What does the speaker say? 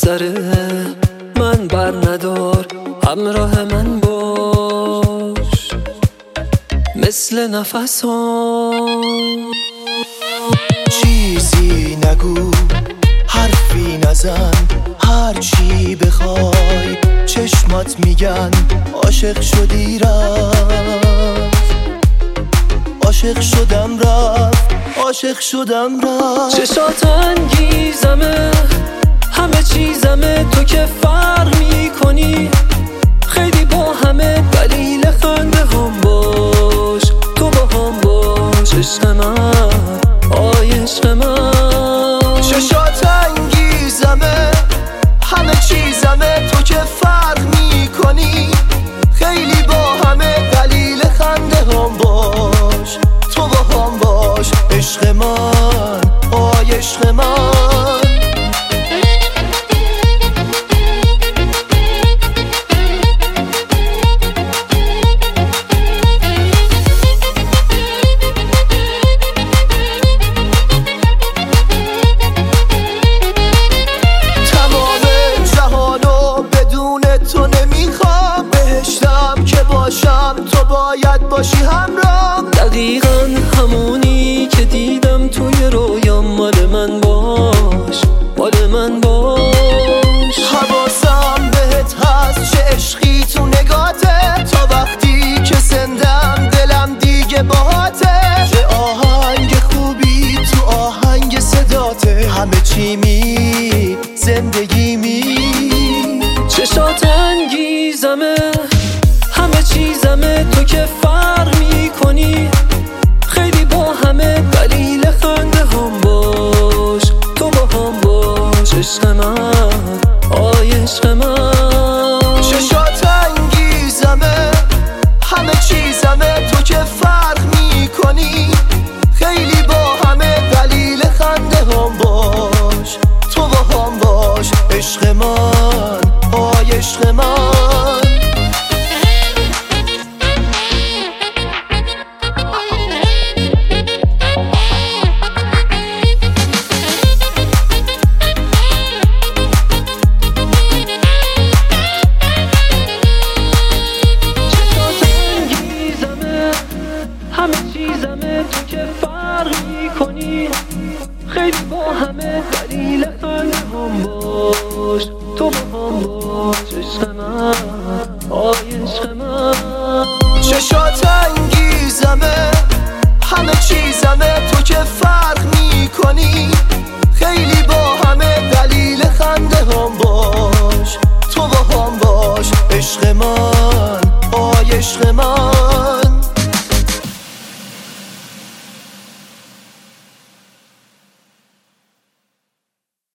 سر من بر ندار، همراه من باش مثل نفسام. چیزی نگو، حرفی نزن، هر چی بخوای چشمات میگن عاشق شدی رفت، عاشق شدم رفت، عاشق شدم رفت. چشات انگیزمه، همه چیزمه، تو که فرق میکنی خیلی با همه، دلیل خنده هم باش، تو با هم باش عشق من، آی عشق من. چشات انگیزمه، همه چیزمه، تو که فرق میکنی خیلی با همه، دلیل خنده هم باش، تو با هم باش عشق من، آی عشق من. تو باید باشی همراه، دقیقاً همونی که دیدم توی رویام، مال من باش، مال من باش. حواسم بهت هست، چه عشقی تو نگاته، تا وقتی که زندم دلم دیگه باهاته، چه آهنگ خوبی تو آهنگ صداته، همه چی می زندگی می. چشات انگیزمه، همه چیزمه، تو که فرق میکنی خیلی با همه، دلیل خنده هم باش، تو با هم باش عشق من، آی عشق من. چشات انگیزمه، همه چیزمه، تو که فرق میکنی خیلی با همه، دلیل خنده هم باش، تو با هم باش عشق من، آی عشق من. همه چیزمه، تو که فرق میکنی خیلی با همه، دلیل خنده هم باش، تو با هم باش عشق من، آی عشق من. چشات